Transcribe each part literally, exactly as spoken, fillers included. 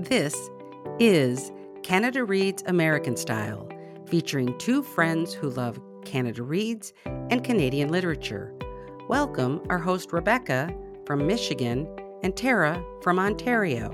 This is Canada Reads American Style, featuring two friends who love Canada Reads and Canadian literature. Welcome our host Rebecca from Michigan and Tara from Ontario.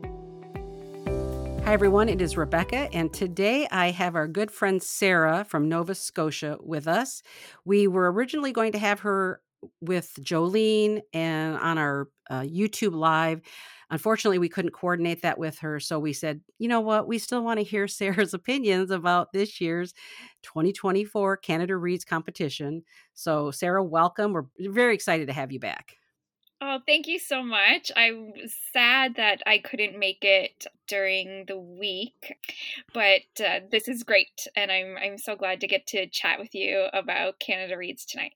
Hi everyone, it is Rebecca, and today I have our good friend Sarah from Nova Scotia with us. We were originally going to have her with Jolene and on our uh, YouTube Live. Unfortunately, we couldn't coordinate that with her, so we said, you know what, we still want to hear Sarah's opinions about this year's twenty twenty-four Canada Reads competition. So Sarah, welcome. We're very excited to have you back. Oh, thank you so much. I was sad that I couldn't make it during the week, but uh, this is great, and I'm I'm so glad to get to chat with you about Canada Reads tonight.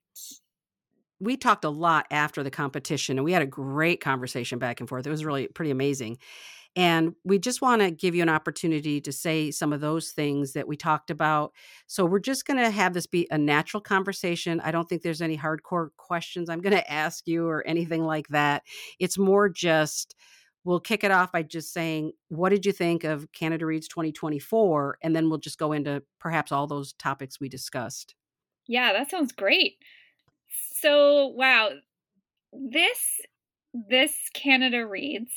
We talked a lot after the competition, and we had a great conversation back and forth. It was really pretty amazing. And we just want to give you an opportunity to say some of those things that we talked about. So we're just going to have this be a natural conversation. I don't think there's any hardcore questions I'm going to ask you or anything like that. It's more just, we'll kick it off by just saying, what did you think of Canada Reads twenty twenty-four? And then we'll just go into perhaps all those topics we discussed. Yeah, that sounds great. So, wow, this this Canada Reads,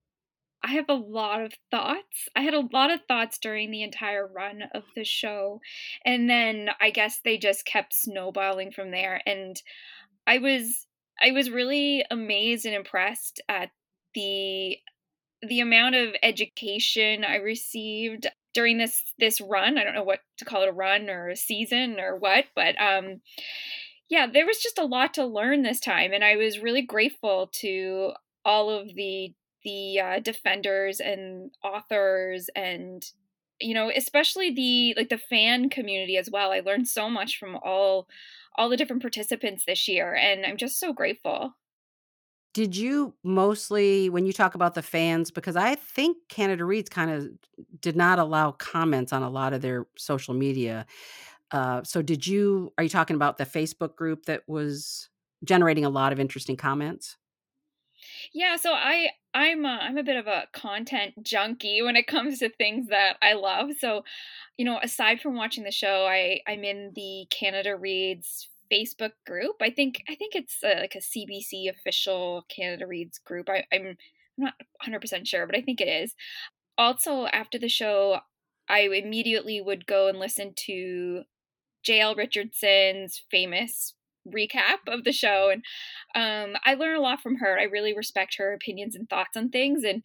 I have a lot of thoughts. I had a lot of thoughts during the entire run of the show. And then I guess they just kept snowballing from there. And I was I was really amazed and impressed at the the amount of education I received during this this run. I don't know what to call it, a run or a season or what, but um yeah, there was just a lot to learn this time, and I was really grateful to all of the the uh, defenders and authors, and you know, especially the like the fan community as well. I learned so much from all all the different participants this year, and I'm just so grateful. Did you mostly, when you talk about the fans, because I think Canada Reads kind of did not allow comments on a lot of their social media. Uh, so did you, are you talking about the Facebook group that was generating a lot of interesting comments? Yeah, so I I'm a, I'm a bit of a content junkie when it comes to things that I love. So, you know, aside from watching the show, I I'm in the Canada Reads Facebook group. I think I think it's uh like a C B C official Canada Reads group. I, I'm I'm not one hundred percent sure, but I think it is. Also, after the show, I immediately would go and listen to J L Richardson's famous recap of the show, and um, I learn a lot from her. I really respect her opinions and thoughts on things, and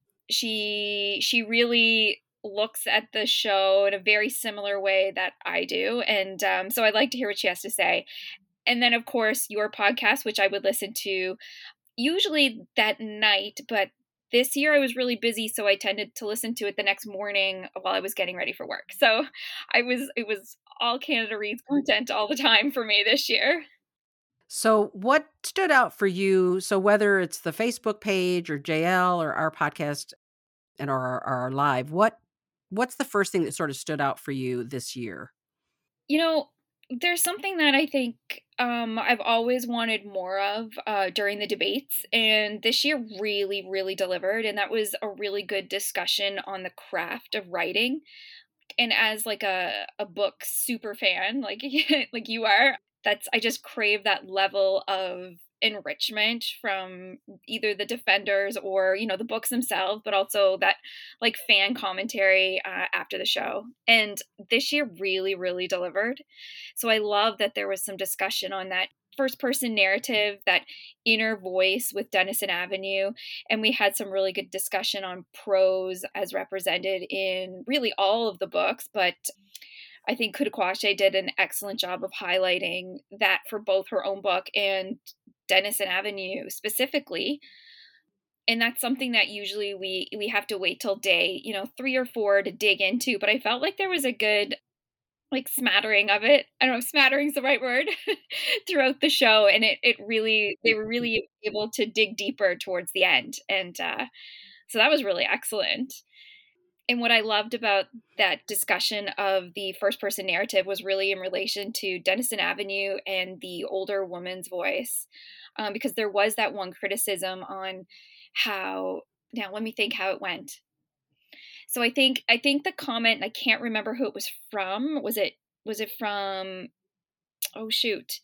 she she really looks at the show in a very similar way that I do, and um, so I'd like to hear what she has to say. And then, of course, your podcast, which I would listen to usually that night, but this year I was really busy, so I tended to listen to it the next morning while I was getting ready for work. So I was it was all Canada Reads content all the time for me this year. So what stood out for you? So whether it's the Facebook page or J L or our podcast and our, our live, what what's the first thing that sort of stood out for you this year? You know, there's something that I think um, I've always wanted more of uh, during the debates, and this year really, really delivered. And that was a really good discussion on the craft of writing. And as like a a book super fan, like like you are, that's I just crave that level of enrichment from either the defenders or you know the books themselves, but also that like fan commentary uh, after the show. And this year really really delivered. So I love that there was some discussion on that first person narrative, that inner voice with Denison Avenue. And we had some really good discussion on prose as represented in really all of the books. But I think Kudakwache did an excellent job of highlighting that for both her own book and Denison Avenue specifically. And that's something that usually we we have to wait till day, you know, three or four to dig into. But I felt like there was a good like smattering of it. I don't know if smattering's the right word throughout the show. And it, it really, they were really able to dig deeper towards the end. And uh, so that was really excellent. And what I loved about that discussion of the first person narrative was really in relation to Denison Avenue and the older woman's voice. Um, because there was that one criticism on how, now let me think how it went. So I think I think the comment, I can't remember who it was from. Was it was it from oh shoot.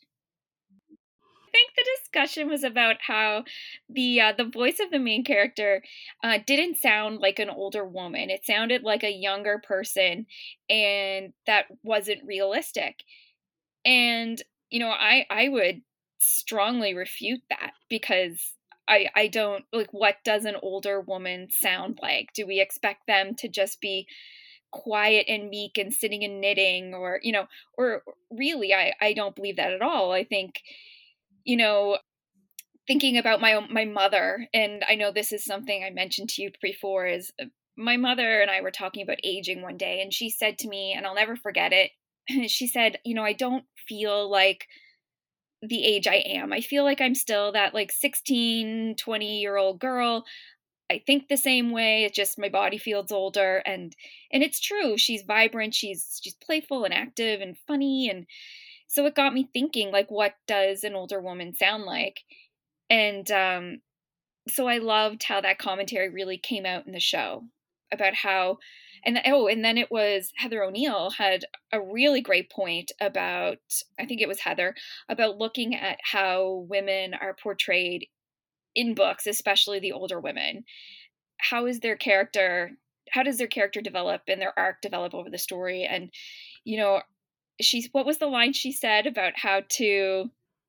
I think the discussion was about how the uh, the voice of the main character uh, didn't sound like an older woman. It sounded like a younger person, and that wasn't realistic. And you know, I I would strongly refute that because I I don't like, what does an older woman sound like? Do we expect them to just be quiet and meek and sitting and knitting, or you know, or really I I don't believe that at all. I think, you know, thinking about my own my mother, and I know this is something I mentioned to you before, is uh, my mother and I were talking about aging one day, and she said to me, and I'll never forget it. She said, "You know, I don't feel like the age I am. I feel like I'm still that like sixteen, twenty year old girl. I think the same way. It's just my body feels older." And and it's true. She's vibrant, she's she's playful and active and funny, and so it got me thinking, like, what does an older woman sound like? And um so I loved how that commentary really came out in the show about how, and oh, and then it was Heather O'Neill had a really great point about, I think it was Heather, about looking at how women are portrayed in books, especially the older women. How is their character, how does their character develop and their arc develop over the story? And you know, she's, what was the line she said about how to,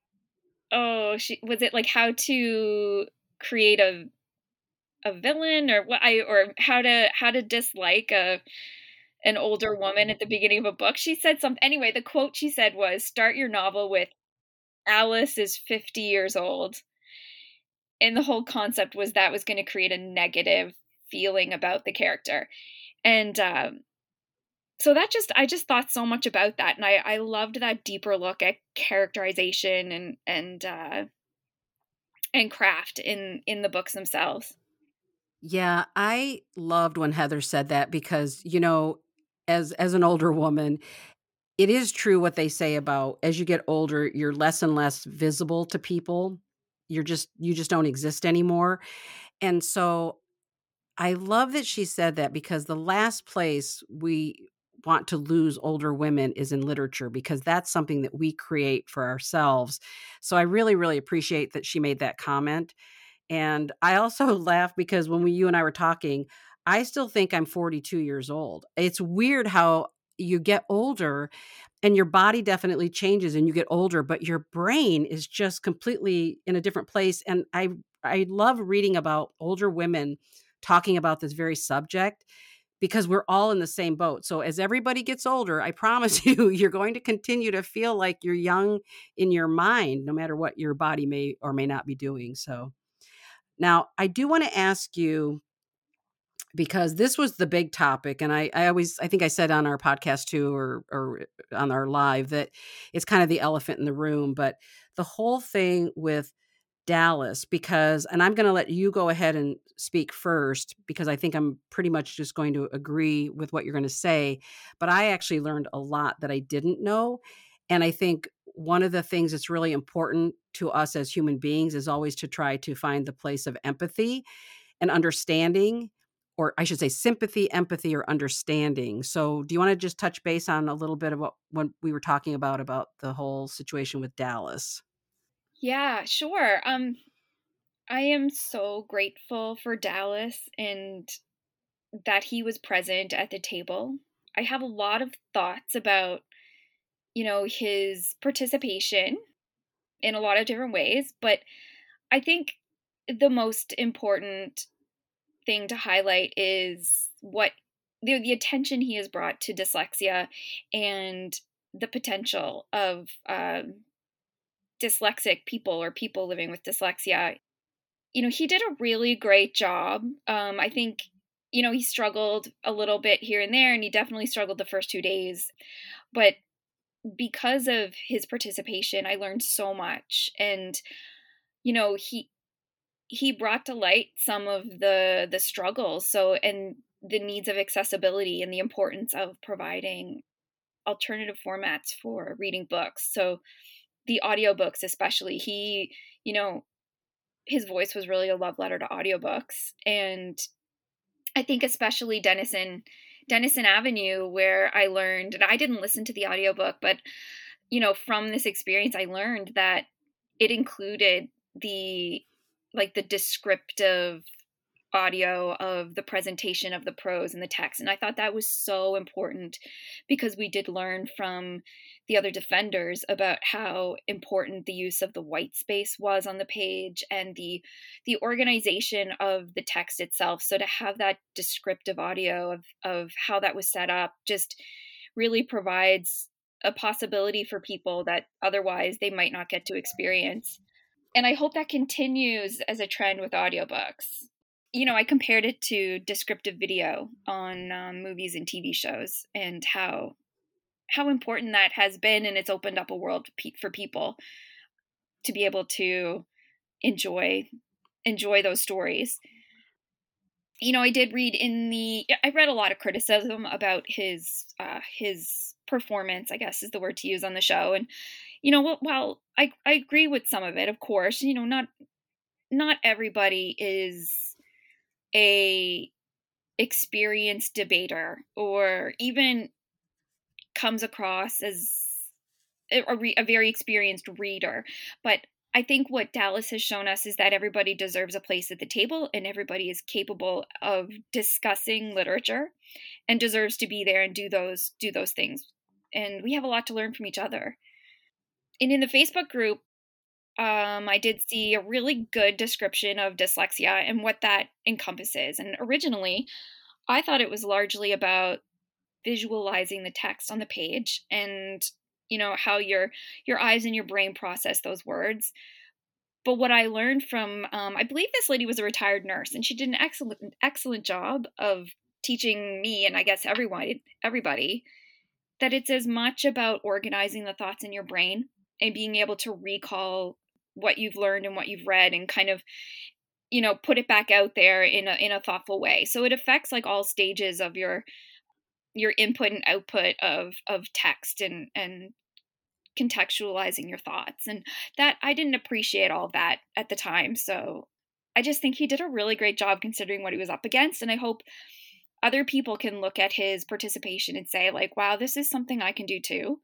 oh, she was it like how to create a a villain, or what, I or how to how to dislike a an older woman at the beginning of a book. She said something, anyway, the quote she said was, "Start your novel with Alice is fifty years old." And the whole concept was that was going to create a negative feeling about the character. And um so that just, I just thought so much about that, and I I loved that deeper look at characterization and and uh and craft in in the books themselves. Yeah, I loved when Heather said that because, you know, as as an older woman, it is true what they say about as you get older, you're less and less visible to people. You're just you just don't exist anymore. And so I love that she said that because the last place we want to lose older women is in literature because that's something that we create for ourselves. So I really, really appreciate that she made that comment. And I also laugh because when we you and I were talking, I still think I'm forty-two years old. It's weird how you get older and your body definitely changes and you get older, but your brain is just completely in a different place. And I I love reading about older women talking about this very subject because we're all in the same boat. So as everybody gets older, I promise you, you're going to continue to feel like you're young in your mind, no matter what your body may or may not be doing. So now, I do wanna ask you because this was the big topic, and I I always I think I said on our podcast too or or on our live that it's kind of the elephant in the room, but the whole thing with Dallas because and I'm gonna let you go ahead and speak first because I think I'm pretty much just going to agree with what you're gonna say, but I actually learned a lot that I didn't know, and I think one of the things that's really important to us as human beings is always to try to find the place of empathy and understanding, or I should say sympathy, empathy, or understanding. So, do you wanna just touch base on a little bit of what when we were talking about about the whole situation with Dallas? Yeah, sure. Um I am so grateful for Dallas and that he was present at the table. I have a lot of thoughts about, you know, his participation in a lot of different ways, but I think the most important thing to highlight is what the, the attention he has brought to dyslexia and the potential of um, dyslexic people or people living with dyslexia. You know, he did a really great job. Um, I think, you know, he struggled a little bit here and there, and he definitely struggled the first two days. But because of his participation, I learned so much. And, you know, he he brought to light some of the the struggles. So and the needs of accessibility and the importance of providing alternative formats for reading books. So the audiobooks especially, he, you know, his voice was really a love letter to audiobooks, and I think especially Denison Denison Avenue, where I learned, and I didn't listen to the audiobook, but, you know, from this experience, I learned that it included the like, the descriptive audio of the presentation of the prose and the text, and I thought that was so important because we did learn from the other defenders about how important the use of the white space was on the page and the the organization of the text itself. So to have that descriptive audio of of how that was set up just really provides a possibility for people that otherwise they might not get to experience. And I hope that continues as a trend with audiobooks. You know, I compared it to descriptive video on um, movies and T V shows, and how how important that has been, and it's opened up a world pe- for people to be able to enjoy enjoy those stories. You know, I did read in the I read a lot of criticism about his uh, his performance, I guess is the word to use on the show, and you know, wh- while I I agree with some of it, of course, you know, not not everybody is a experienced debater or even comes across as a, a, re- a very experienced reader. But I think what Dallas has shown us is that everybody deserves a place at the table and everybody is capable of discussing literature and deserves to be there and do those do those things. And we have a lot to learn from each other. And in the Facebook group, um, I did see a really good description of dyslexia and what that encompasses. And originally, I thought it was largely about visualizing the text on the page and you know how your your eyes and your brain process those words. But what I learned from um, I believe this lady was a retired nurse, and she did an excellent excellent job of teaching me, and I guess everyone everybody, that it's as much about organizing the thoughts in your brain and being able to recall what you've learned and what you've read and kind of you know put it back out there in a in a thoughtful way. So it affects like all stages of your your input and output of of text and and contextualizing your thoughts. And that I didn't appreciate all of that at the time. So I just think he did a really great job considering what he was up against, and I hope other people can look at his participation and say like, wow, this is something I can do too.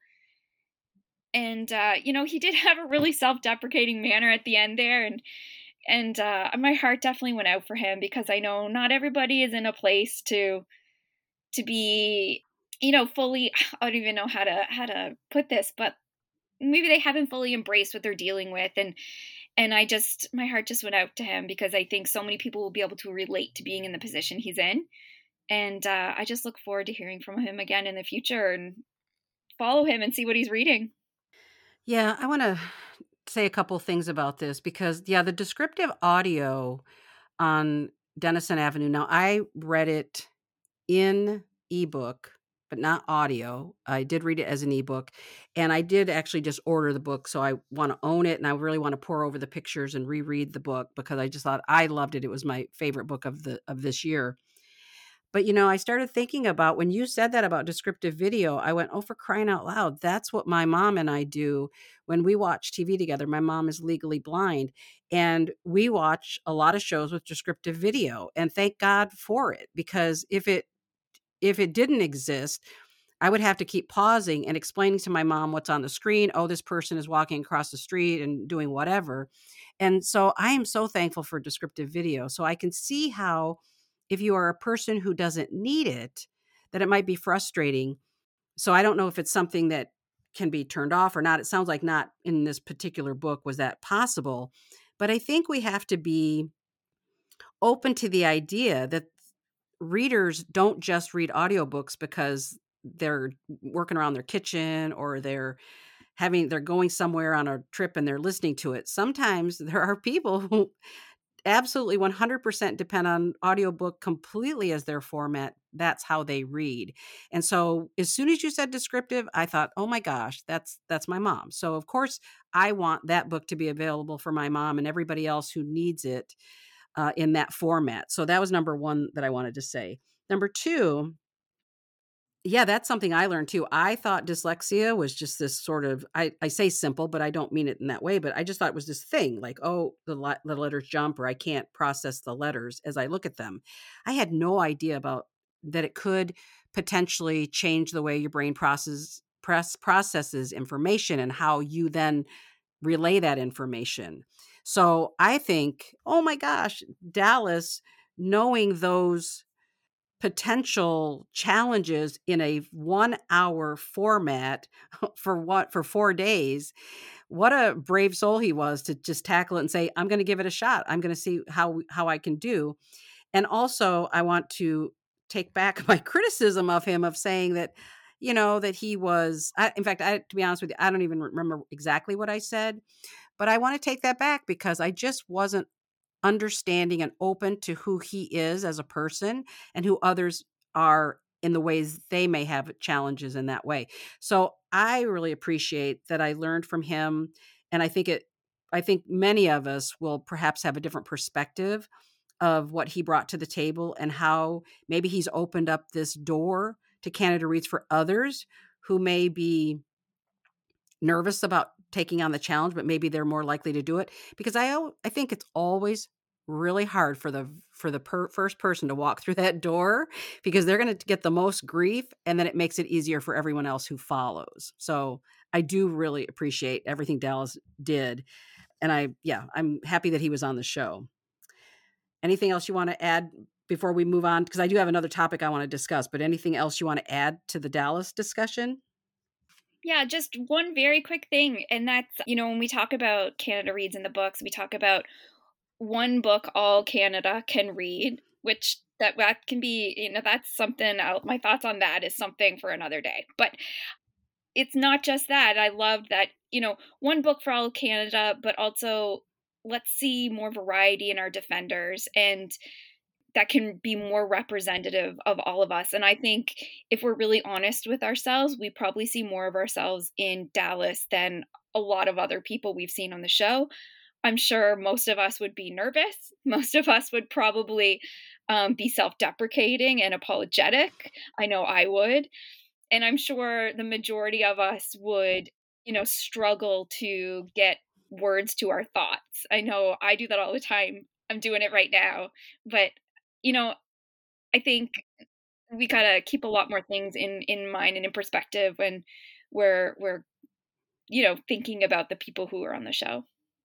And uh, you know, he did have a really self-deprecating manner at the end there, and and uh, my heart definitely went out for him because I know not everybody is in a place to to be you know fully I don't even know how to how to put this, but maybe they haven't fully embraced what they're dealing with. and and I just my heart just went out to him because I think so many people will be able to relate to being in the position he's in. And uh, I just look forward to hearing from him again in the future and follow him and see what he's reading. Yeah, I want to say a couple things about this because, yeah, the descriptive audio on Denison Avenue. Now, I read it in ebook, but not audio. I did read it as an ebook, and I did actually just order the book, so I wanna own it, and I really wanna pour over the pictures and reread the book because I just thought I loved it. It was my favorite book of the of this year. But, you know, I started thinking about when you said that about descriptive video, I went, "Oh, for crying out loud, that's what my mom and I do when we watch T V together." My mom is legally blind, and we watch a lot of shows with descriptive video, and thank God for it because if it if it didn't exist, I would have to keep pausing and explaining to my mom what's on the screen. Oh, this person is walking across the street and doing whatever. And so I am so thankful for descriptive video. So I can see how, if you are a person who doesn't need it, that it might be frustrating. So I don't know if it's something that can be turned off or not. It sounds like not in this particular book was that possible. But I think we have to be open to the idea that readers don't just read audiobooks because they're working around their kitchen or they're having they're going somewhere on a trip and they're listening to it. Sometimes there are people who absolutely one hundred percent depend on audiobook completely as their format. That's how they read. And so as soon as you said descriptive, I thought, "Oh my gosh, that's that's my mom." So of course, I want that book to be available for my mom and everybody else who needs it uh, in that format. So that was number one that I wanted to say. Number two, Yeah, that's something I learned too. I thought dyslexia was just this sort of I I say simple, but I don't mean it in that way, but I just thought it was this thing like, "Oh, the le the letters jump," or, "I can't process the letters as I look at them." I had no idea about that it could potentially change the way your brain processes press processes information and how you then relay that information. So, I think, oh my gosh, Dallas, knowing those potential challenges in a one-hour format for what for four days. What a brave soul he was to just tackle it and say, "I'm gonna give it a shot. I'm gonna see how how I can do." And also, I want to take back my criticism of him of saying that, you know, that he was I in fact, I to be honest with you, I don't even remember exactly what I said, but I wanna take that back because I just wasn't understanding and open to who he is as a person and who others are in the ways they may have challenges in that way. So I really appreciate that I learned from him and I think it I think many of us will perhaps have a different perspective of what he brought to the table and how maybe he's opened up this door to Canada Reads for others who may be nervous about taking on the challenge, but maybe they're more likely to do it because I al I think it's always really hard for the for the per first person to walk through that door because they're gonna get the most grief, and then it makes it easier for everyone else who follows. So, I do really appreciate everything Dallas did, and I yeah, I'm happy that he was on the show. Anything else you wanna add before we move on? Because I do have another topic I wanna discuss, but anything else you wanna add to the Dallas discussion? Yeah, just one very quick thing, and that's, you know, when we talk about Canada Reads in the books, we talk about one book all Canada can read, which that that can be, you know, that's something else. My thoughts on that is something for another day. But it's not just that. I love that, you know, one book for all of Canada, but also let's see more variety in our defenders and that can be more representative of all of us. And I think if we're really honest with ourselves, we probably see more of ourselves in Dallas than a lot of other people we've seen on the show. I'm sure most of us would be nervous. Most of us would probably um, be self deprecating and apologetic. I know I would. And I'm sure the majority of us would, you know, struggle to get words to our thoughts. I know I do that all the time. I'm doing it right now. But, you know, I think we gotta keep a lot more things in in mind and in perspective when we're we're, you know, thinking about the people who are on the show.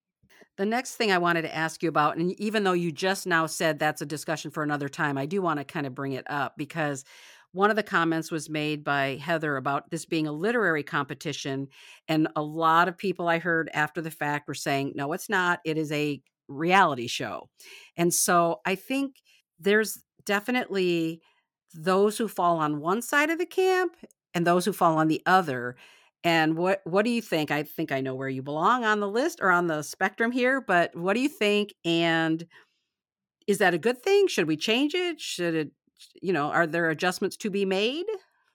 The next thing I wanted to ask you about, and even though you just now said that's a discussion for another time, I do want to kind of bring it up because one of the comments was made by Heather about this being a literary competition. And a lot of people I heard after the fact were saying, no, it's not. It is a reality show. And so I think there's definitely those who fall on one side of the camp and those who fall on the other. And what what do you think? I think I know where you belong on the list or on the spectrum here, but what do you think? And is that a good thing? Should we change it? Should it, you know, are there adjustments to be made?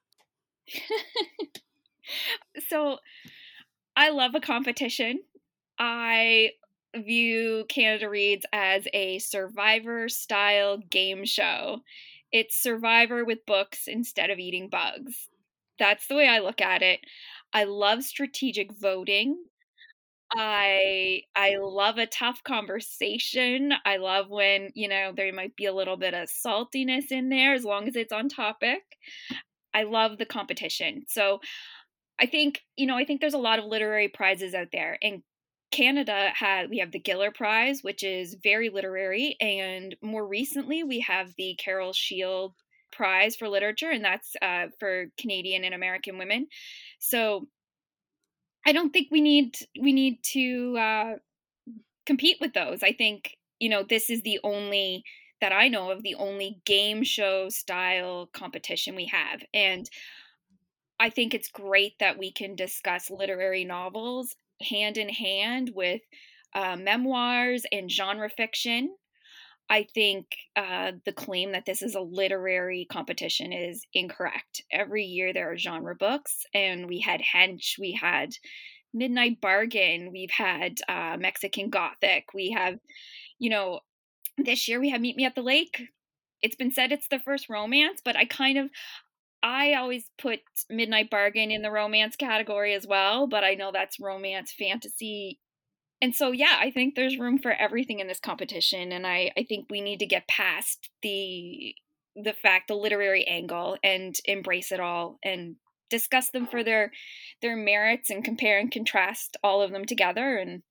So I love a competition. I view Canada Reads as a survivor style game show. It's survivor with books instead of eating bugs. That's the way I look at it. I love strategic voting. I I love a tough conversation. I love when, you know, there might be a little bit of saltiness in there as long as it's on topic. I love the competition. So I think, you know, I think there's a lot of literary prizes out there. And Canada had we have the Giller Prize, which is very literary, and more recently we have the Carol Shield Prize for literature, and that's uh, for Canadian and American women. So I don't think we need we need to uh, compete with those. I think, you know, this is the only that I know of the only game show style competition we have, and I think it's great that we can discuss literary novels hand in hand with uh, memoirs and genre fiction. I think uh, the claim that this is a literary competition is incorrect. Every year there are genre books, and we had Hench, we had Midnight Bargain, we've had uh, Mexican Gothic, we have, you know, this year we have Meet Me at the Lake. It's been said it's the first romance, but I kind of I always put Midnight Bargain in the romance category as well, but I know that's romance fantasy. And so, yeah, I think there's room for everything in this competition, and I I think we need to get past the the fact the literary angle and embrace it all and discuss them for their their merits and compare and contrast all of them together and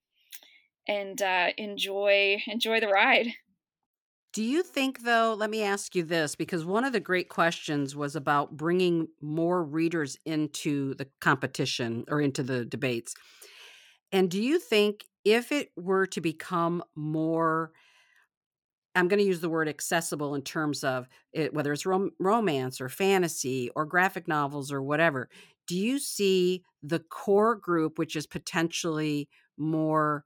and uh, enjoy enjoy the ride. Do you think, though, let me ask you this, because one of the great questions was about bringing more readers into the competition or into the debates. And do you think if it were to become more, I'm going to use the word accessible in terms of it, whether it's rom- romance or fantasy or graphic novels or whatever, do you see the core group, which is potentially more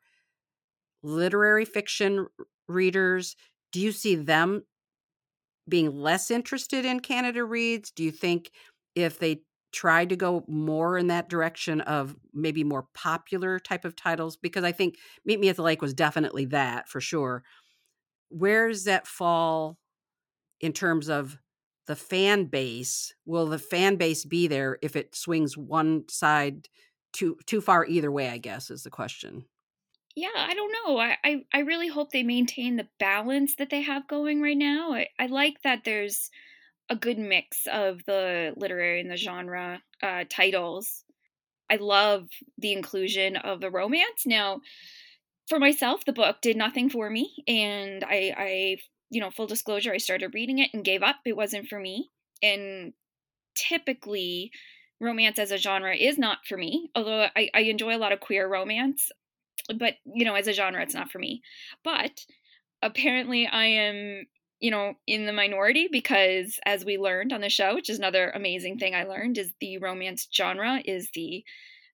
literary fiction r- readers, do you see them being less interested in Canada Reads? Do you think if they tried to go more in that direction of maybe more popular type of titles? Because I think Meet Me at the Lake was definitely that for sure. Where does that fall in terms of the fan base? Will the fan base be there if it swings one side too too far either way, I guess is the question. Yeah, I don't know. I, I, I really hope they maintain the balance that they have going right now. I, I like that there's a good mix of the literary and the genre uh, titles. I love the inclusion of the romance. Now, for myself, the book did nothing for me, and I, I, you know, full disclosure, I started reading it and gave up. It wasn't for me, and typically, romance as a genre is not for me. Although I, I enjoy a lot of queer romance, but you know, as a genre, it's not for me. But apparently, I am, you know, in the minority because, as we learned on the show, which is another amazing thing I learned, is the romance genre is the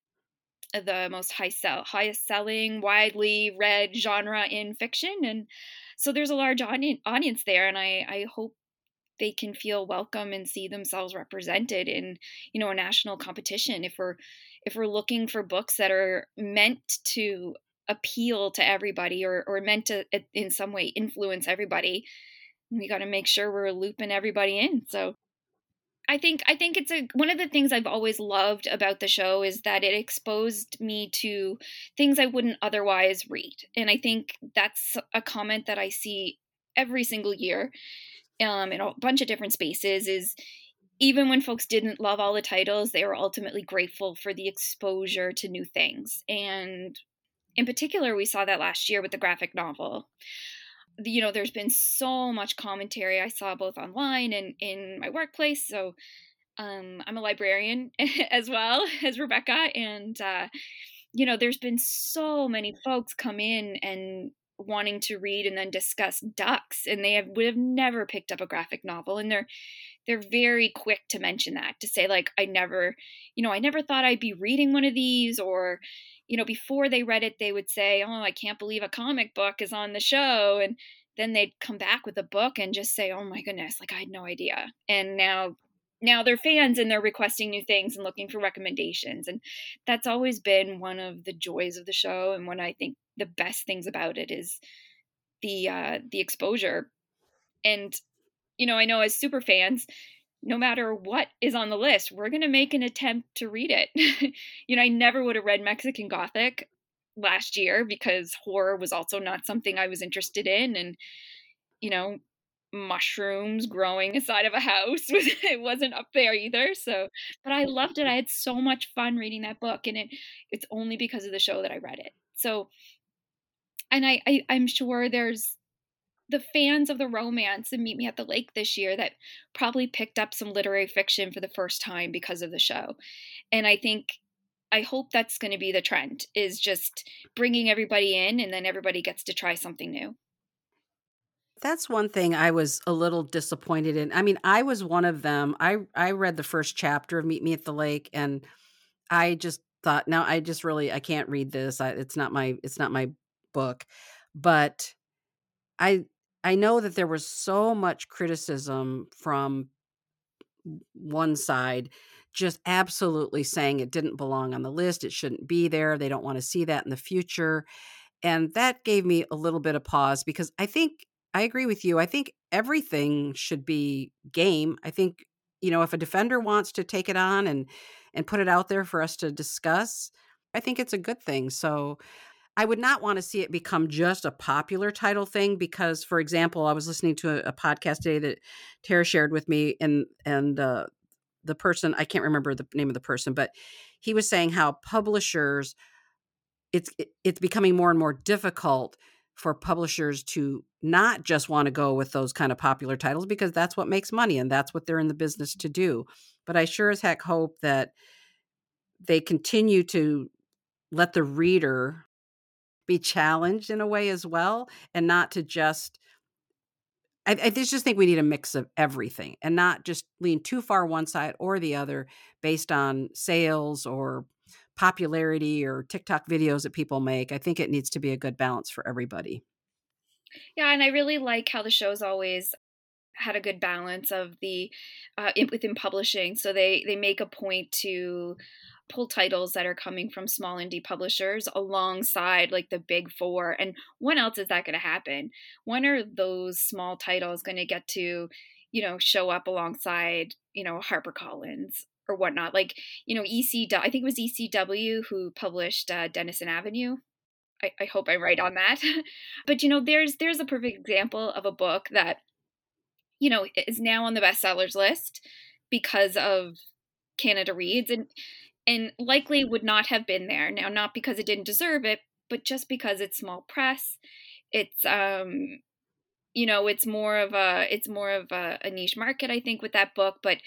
the most high sell, highest selling, widely read genre in fiction, and so there's a large audi- audience there, and I I hope they can feel welcome and see themselves represented in, you know, a national competition. If we're if we're looking for books that are meant to appeal to everybody or or meant to in some way influence everybody, we got to make sure we're looping everybody in. So I think I think it's a one of the things I've always loved about the show is that it exposed me to things I wouldn't otherwise read. And I think that's a comment that I see every single year um, in a bunch of different spaces is even when folks didn't love all the titles, they were ultimately grateful for the exposure to new things. And in particular, we saw that last year with the graphic novel. You know, there's been so much commentary I saw both online and in my workplace. So um, I'm a librarian as well as Rebecca, and uh, you know, there's been so many folks come in and wanting to read and then discuss ducks, and they have, would have never picked up a graphic novel, and they're they're very quick to mention that to say like I never, you know, I never thought I'd be reading one of these, or you know, before they read it, they would say, "Oh, I can't believe a comic book is on the show," and then they'd come back with a book and just say, "Oh my goodness, like I had no idea." And now now they're fans and they're requesting new things and looking for recommendations, and that's always been one of the joys of the show, and one I think the best things about it is the uh the exposure. And you know, I know as super fans, no matter what is on the list, we're going to make an attempt to read it. You know, I never would have read Mexican Gothic last year because horror was also not something I was interested in. And, you know, mushrooms growing inside of a house was it wasn't up there either. So, but I loved it. I had so much fun reading that book, and it it's only because of the show that I read it. So, and I, I I'm sure there's the fans of the romance and Meet Me at the Lake this year that probably picked up some literary fiction for the first time because of the show. And I think I hope that's going to be the trend is just bringing everybody in and then everybody gets to try something new. That's one thing I was a little disappointed in. I mean, I was one of them. I I read the first chapter of Meet Me at the Lake, and I just thought, "No, I just really I can't read this. I it's not my it's not my book." But I I know that there was so much criticism from one side just absolutely saying it didn't belong on the list, it shouldn't be there, they don't wanna see that in the future, and that gave me a little bit of pause because I think I agree with you, I think everything should be game. I think you know, if a defender wants to take it on and and put it out there for us to discuss, I think it's a good thing. So I would not want to see it become just a popular title thing because, for example, I was listening to a, a podcast today that Tara shared with me, and and uh, the person, I can't remember the name of the person, but he was saying how publishers, it's it, it's becoming more and more difficult for publishers to not just want to go with those kind of popular titles because that's what makes money and that's what they're in the business to do. But I sure as heck hope that they continue to let the reader be challenged in a way as well, and not to just I, I just think we need a mix of everything and not just lean too far one side or the other based on sales or popularity or TikTok videos that people make. I think it needs to be a good balance for everybody. Yeah, and I really like how the show's always had a good balance of the uh, in, within publishing. So they they make a point to pull titles that are coming from small indie publishers alongside like the big four. And when else is that going to happen? When are those small titles going to get to, you know, show up alongside, you know, HarperCollins or whatnot? Like, you know, E C W, I think it was E C W who published uh, Denison Avenue. I, I hope I'm right on that. But, you know, there's there's a perfect example of a book that, you know, is now on the bestsellers list because of Canada Reads, and and likely would not have been there now, not because it didn't deserve it, but just because it's small press. It's um you know, it's more of a it's more of a, a niche market, I think, with that book, but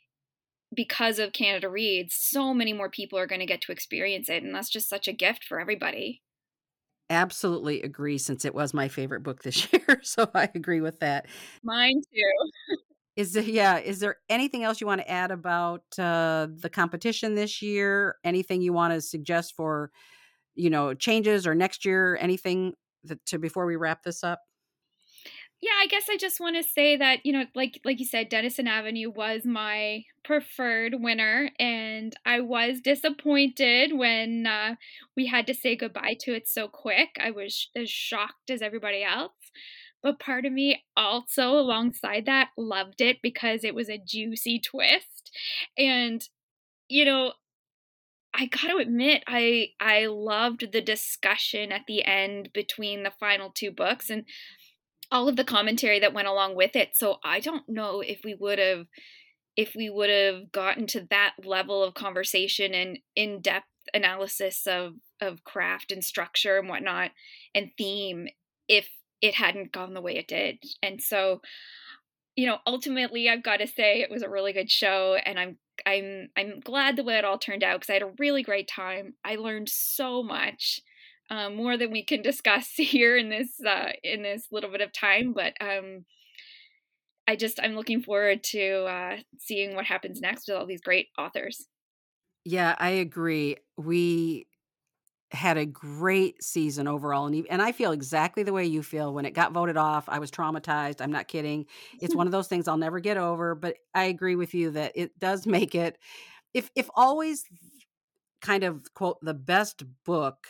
because of Canada Reads, so many more people are going to get to experience it, and that's just such a gift for everybody. Absolutely agree, since it was my favorite book this year. So I agree with that. Mine too. Is there, yeah, is there anything else you want to add about uh, the competition this year? Anything you want to suggest for, you know, changes or next year? Anything that, to before we wrap this up? Yeah, I guess I just want to say that, you know, like like you said, Denison Avenue was my preferred winner, and I was disappointed when uh, we had to say goodbye to it so quick. I was as shocked as everybody else. But part of me also, alongside that, loved it because it was a juicy twist. And, you know, I got to admit, I I loved the discussion at the end between the final two books and all of the commentary that went along with it. So I don't know if we would have if we would have gotten to that level of conversation and in-depth analysis of of craft and structure and whatnot and theme if it hadn't gone the way it did. And so, you know, ultimately I've got to say it was a really good show, and I'm I'm I'm glad the way it all turned out because I had a really great time. I learned so much. Um, more than we can discuss here in this uh, in this little bit of time, but um, I just I'm looking forward to uh, seeing what happens next with all these great authors. Yeah, I agree. We had a great season overall, and ev- and I feel exactly the way you feel. When it got voted off, I was traumatized. I'm not kidding. It's one of those things I'll never get over. But I agree with you that it does make it. If if always kind of quote the best book,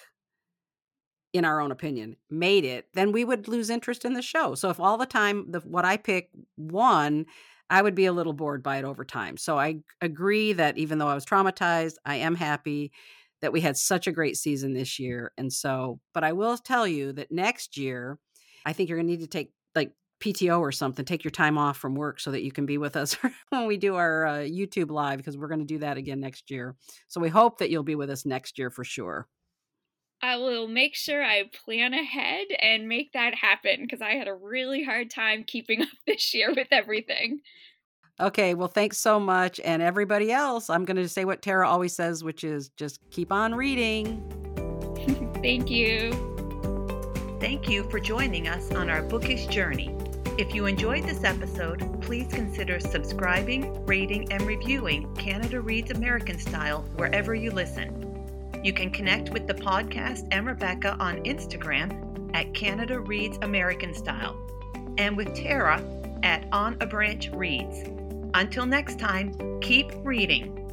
in our own opinion, made it, then we would lose interest in the show. So if all the time the what I pick won, I would be a little bored by it over time. So I agree that even though I was traumatized, I am happy that we had such a great season this year. And so, but I will tell you that next year, I think you're going to need to take like P T O or something, take your time off from work so that you can be with us when we do our uh, YouTube live, because we're going to do that again next year. So we hope that you'll be with us next year for sure. I will make sure I plan ahead and make that happen because I had a really hard time keeping up this year with everything. Okay, well, thanks so much. And everybody else, I'm going to say what Tara always says, which is just keep on reading. Thank you. Thank you for joining us on our bookish journey. If you enjoyed this episode, please consider subscribing, rating, and reviewing Canada Reads American Style wherever you listen. You can connect with the podcast and Rebecca on Instagram at Canada Reads American Style and with Tara at On a Branch Reads. Until next time, keep reading.